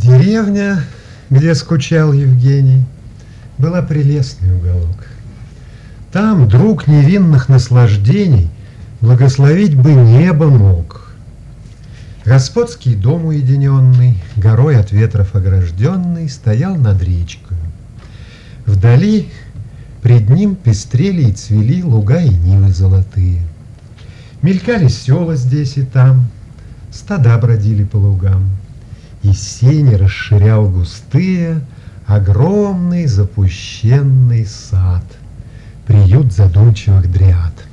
Деревня, где скучал Евгений, была прелестный уголок. Там друг невинных наслаждений благословить бы небо мог. Господский дом уединенный, горой от ветров огражденный, стоял над речкою. Вдали пред ним пестрели и цвели луга и нивы золотые. Мелькали села здесь и там, стада бродили по лугам, и сени расширял густые огромный запущенный сад, приют задумчивых дриад.